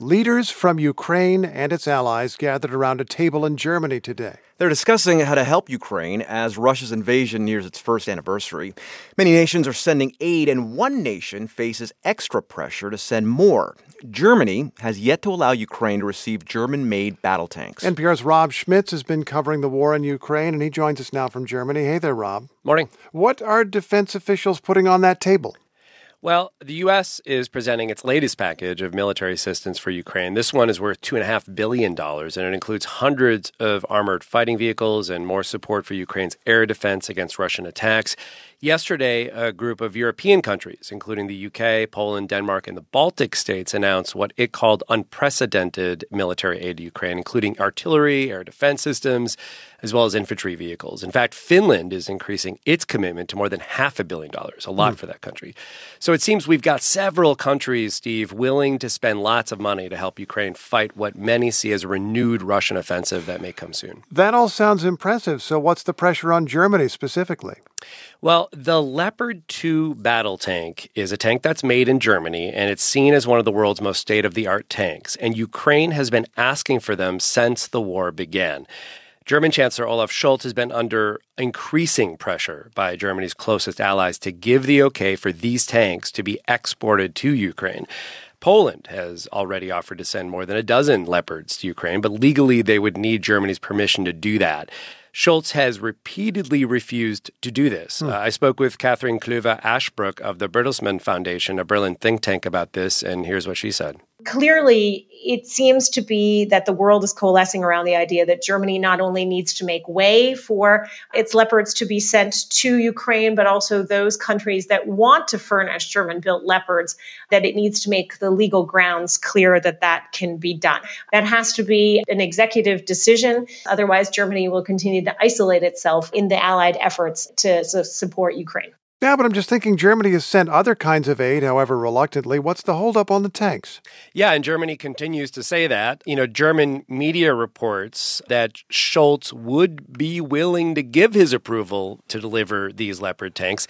Leaders from Ukraine and its allies gathered around a table in Germany today. They're discussing how to help Ukraine as Russia's invasion nears its first anniversary. Many nations are sending aid, and one nation faces extra pressure to send more. Germany has yet to allow Ukraine to receive German-made battle tanks. NPR's Rob Schmitz has been covering the war in Ukraine, and he joins us now from Germany. Hey there, Rob. Morning. What are defense officials putting on that table? Well, the U.S. is presenting its latest package of military assistance for Ukraine. This one is worth $2.5 billion, and it includes hundreds of armored fighting vehicles and more support for Ukraine's air defense against Russian attacks. Yesterday, a group of European countries, including the UK, Poland, Denmark, and the Baltic states, announced what it called unprecedented military aid to Ukraine, including artillery, air defense systems, as well as infantry vehicles. In fact, Finland is increasing its commitment to more than $500 million, a lot for that country. So it seems we've got several countries, Steve, willing to spend lots of money to help Ukraine fight what many see as a renewed Russian offensive that may come soon. That all sounds impressive. So what's the pressure on Germany specifically? Well, the Leopard 2 battle tank is a tank that's made in Germany, and it's seen as one of the world's most state-of-the-art tanks. And Ukraine has been asking for them since the war began. German Chancellor Olaf Scholz has been under increasing pressure by Germany's closest allies to give the okay for these tanks to be exported to Ukraine. Poland has already offered to send more than a dozen Leopards to Ukraine, but legally they would need Germany's permission to do that. Scholz has repeatedly refused to do this. I spoke with Catherine Klöver-Ashbrook of the Bertelsmann Foundation, a Berlin think tank, about this, and here's what she said. Clearly, it seems to be that the world is coalescing around the idea that Germany not only needs to make way for its Leopards to be sent to Ukraine, but also those countries that want to furnish German-built Leopards, that it needs to make the legal grounds clear that that can be done. That has to be an executive decision. Otherwise, Germany will continue to isolate itself in the Allied efforts to support Ukraine. Yeah, but I'm just thinking Germany has sent other kinds of aid, however reluctantly. What's the holdup on the tanks? Yeah, and Germany continues to say that. German media reports that Scholz would be willing to give his approval to deliver these Leopard tanks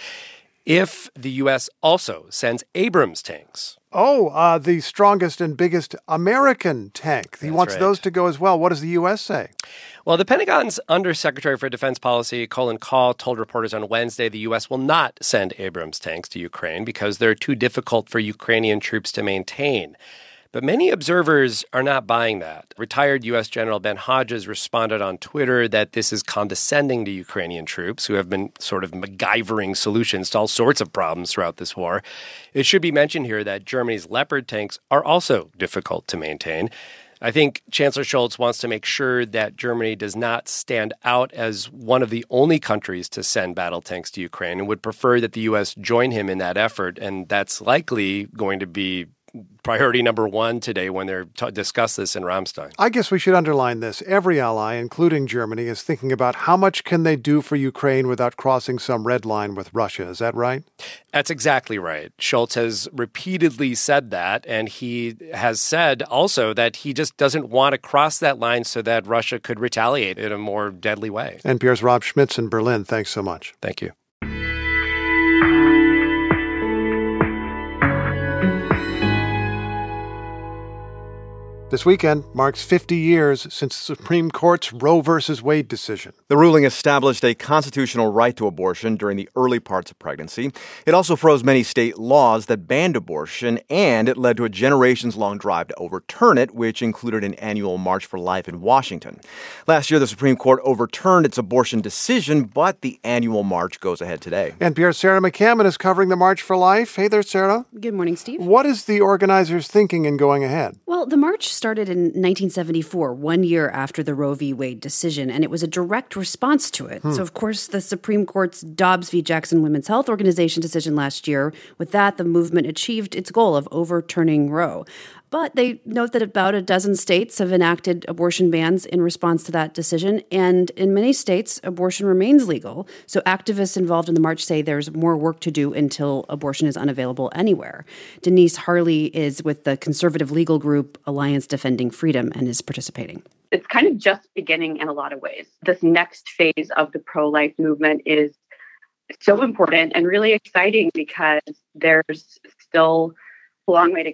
if the U.S. also sends Abrams tanks. Oh, the strongest and biggest American tank. He wants those to go as well. What does the U.S. say? Well, the Pentagon's Undersecretary for Defense Policy, Colin Kahl, told reporters on Wednesday the U.S. will not send Abrams tanks to Ukraine because they're too difficult for Ukrainian troops to maintain. But many observers are not buying that. Retired U.S. General Ben Hodges responded on Twitter that this is condescending to Ukrainian troops who have been sort of MacGyvering solutions to all sorts of problems throughout this war. It should be mentioned here that Germany's Leopard tanks are also difficult to maintain. I think Chancellor Scholz wants to make sure that Germany does not stand out as one of the only countries to send battle tanks to Ukraine and would prefer that the U.S. join him in that effort. And that's likely going to be priority number one today when they're discuss this in Ramstein. I guess we should underline this. Every ally, including Germany, is thinking about how much can they do for Ukraine without crossing some red line with Russia. Is that right? That's exactly right. Scholz has repeatedly said that, and he has said also that he just doesn't want to cross that line so that Russia could retaliate in a more deadly way. NPR's Rob Schmitz in Berlin. Thanks so much. Thank you. This weekend marks 50 years since the Supreme Court's Roe v. Wade decision. The ruling established a constitutional right to abortion during the early parts of pregnancy. It also froze many state laws that banned abortion, and it led to a generations-long drive to overturn it, which included an annual March for Life in Washington. Last year, the Supreme Court overturned its abortion decision, but the annual march goes ahead today. NPR's Sarah McCammon is covering the March for Life. Hey there, Sarah. Good morning, Steve. What is the organizers thinking in going ahead? Well, the march started in 1974, 1 year after the Roe v. Wade decision, and it was a direct response to it. So, of course, the Supreme Court's Dobbs v. Jackson Women's Health Organization decision last year, with that, the movement achieved its goal of overturning Roe. But they note that about a dozen states have enacted abortion bans in response to that decision, and in many states, abortion remains legal. So activists involved in the march say there's more work to do until abortion is unavailable anywhere. Denise Harley is with the conservative legal group Alliance Defending Freedom and is participating. It's kind of just beginning in a lot of ways. This next phase of the pro-life movement is so important and really exciting because there's still a long way to go.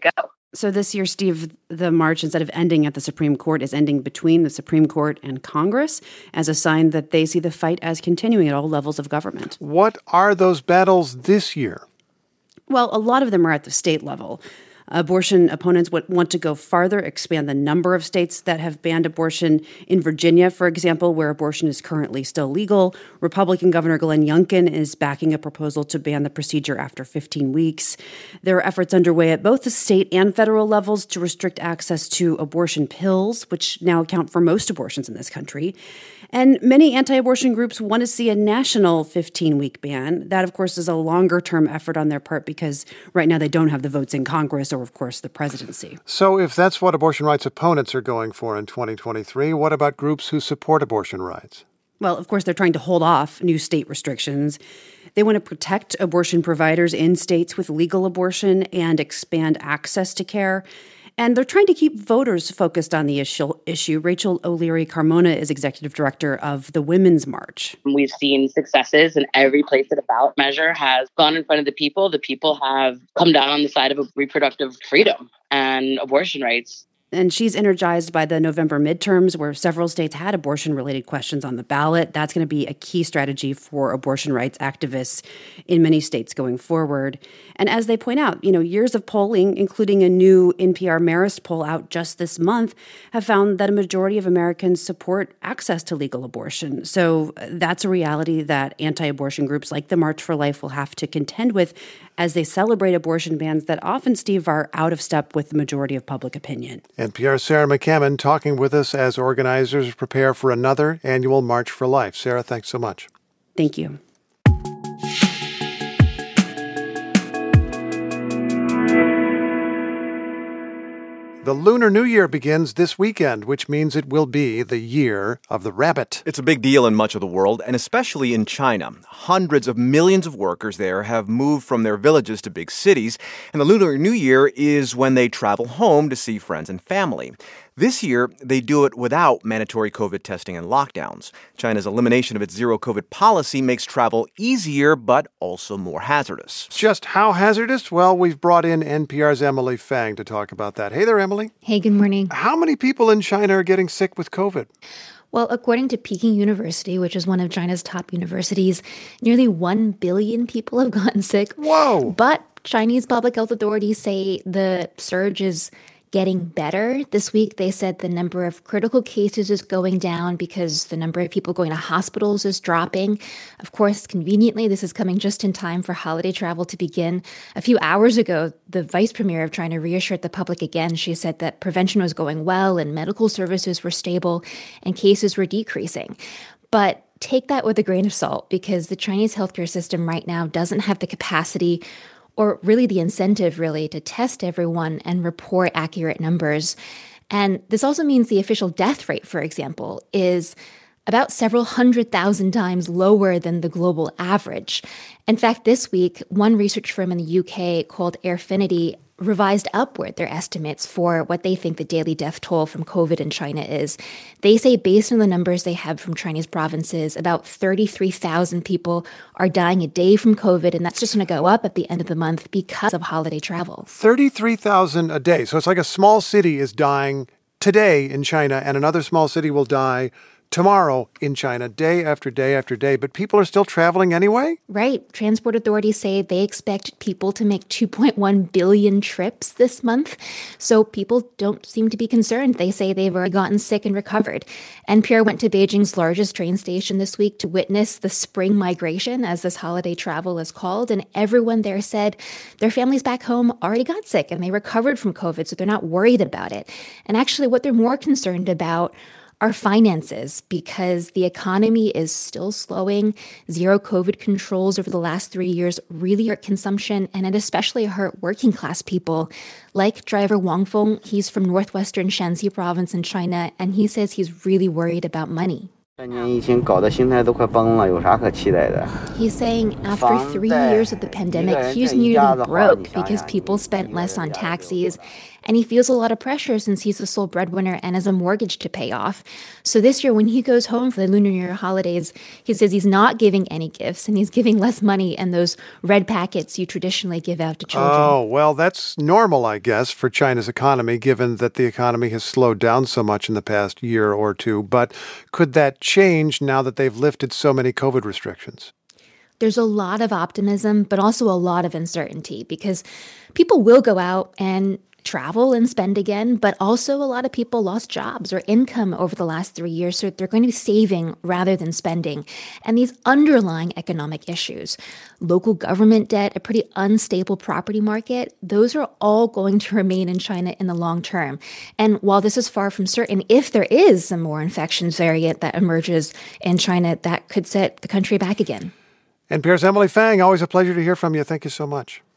So this year, Steve, the march, instead of ending at the Supreme Court, is ending between the Supreme Court and Congress as a sign that they see the fight as continuing at all levels of government. What are those battles this year? Well, a lot of them are at the state level. Abortion opponents want to go farther, expand the number of states that have banned abortion. In Virginia, for example, where abortion is currently still legal, Republican Governor Glenn Youngkin is backing a proposal to ban the procedure after 15 weeks. There are efforts underway at both the state and federal levels to restrict access to abortion pills, which now account for most abortions in this country. And many anti-abortion groups want to see a national 15-week ban. That, of course, is a longer-term effort on their part because right now they don't have the votes in Congress or, of course, the presidency. So if that's what abortion rights opponents are going for in 2023, what about groups who support abortion rights? Well, of course, they're trying to hold off new state restrictions. They want to protect abortion providers in states with legal abortion and expand access to care. And they're trying to keep voters focused on the issue. Rachel O'Leary Carmona is executive director of the Women's March. We've seen successes in every place that a ballot measure has gone in front of the people. The people have come down on the side of reproductive freedom and abortion rights. And she's energized by the November midterms, where several states had abortion-related questions on the ballot. That's going to be a key strategy for abortion rights activists in many states going forward. And as they point out, years of polling, including a new NPR Marist poll out just this month, have found that a majority of Americans support access to legal abortion. So that's a reality that anti-abortion groups like the March for Life will have to contend with as they celebrate abortion bans that often, Steve, are out of step with the majority of public opinion. NPR's Sarah McCammon talking with us as organizers prepare for another annual March for Life. Sarah, thanks so much. Thank you. The Lunar New Year begins this weekend, which means it will be the year of the rabbit. It's a big deal in much of the world, and especially in China. Hundreds of millions of workers there have moved from their villages to big cities, and the Lunar New Year is when they travel home to see friends and family. This year, they do it without mandatory COVID testing and lockdowns. China's elimination of its zero-COVID policy makes travel easier, but also more hazardous. Just how hazardous? Well, we've brought in NPR's Emily Fang to talk about that. Hey there, Emily. Hey, good morning. How many people in China are getting sick with COVID? Well, according to Peking University, which is one of China's top universities, nearly 1 billion people have gotten sick. Whoa! But Chinese public health authorities say the surge is getting better. This week, they said the number of critical cases is going down because the number of people going to hospitals is dropping. Of course, conveniently, this is coming just in time for holiday travel to begin. A few hours ago, the vice premier of China reassured the public again. She said that prevention was going well and medical services were stable and cases were decreasing. But take that with a grain of salt because the Chinese healthcare system right now doesn't have the capacity or really the incentive, to test everyone and report accurate numbers. And this also means the official death rate, for example, is about several 100,000 times lower than the global average. In fact, this week, one research firm in the UK called Airfinity revised upward their estimates for what they think the daily death toll from COVID in China is. They say based on the numbers they have from Chinese provinces, about 33,000 people are dying a day from COVID, and that's just going to go up at the end of the month because of holiday travel. 33,000 a day. So it's like a small city is dying today in China, and another small city will die tomorrow in China, day after day after day, but people are still traveling anyway? Right. Transport authorities say they expect people to make 2.1 billion trips this month. So people don't seem to be concerned. They say they've already gotten sick and recovered. NPR went to Beijing's largest train station this week to witness the spring migration, as this holiday travel is called. And everyone there said their families back home already got sick and they recovered from COVID, so they're not worried about it. And actually, what they're more concerned about our finances, because the economy is still slowing. Zero COVID controls over the last 3 years really hurt consumption, and it especially hurt working class people. Like driver Wang Feng, he's from northwestern Shanxi province in China, and he says he's really worried about money. He's saying after 3 years of the pandemic, he's nearly broke because people spent less on taxis And he feels a lot of pressure since he's the sole breadwinner and has a mortgage to pay off. So this year, when he goes home for the Lunar New Year holidays, he says he's not giving any gifts and he's giving less money and those red packets you traditionally give out to children. Oh, well, that's normal, I guess, for China's economy, given that the economy has slowed down so much in the past year or two. But could that change now that they've lifted so many COVID restrictions? There's a lot of optimism, but also a lot of uncertainty because people will go out and travel and spend again, but also a lot of people lost jobs or income over the last 3 years, so they're going to be saving rather than spending. And these underlying economic issues, local government debt, a pretty unstable property market, those are all going to remain in China in the long term. And while this is far from certain, if there is some more infections variant that emerges in China, that could set the country back again. NPR's Emily Fang, always a pleasure to hear from you. Thank you so much.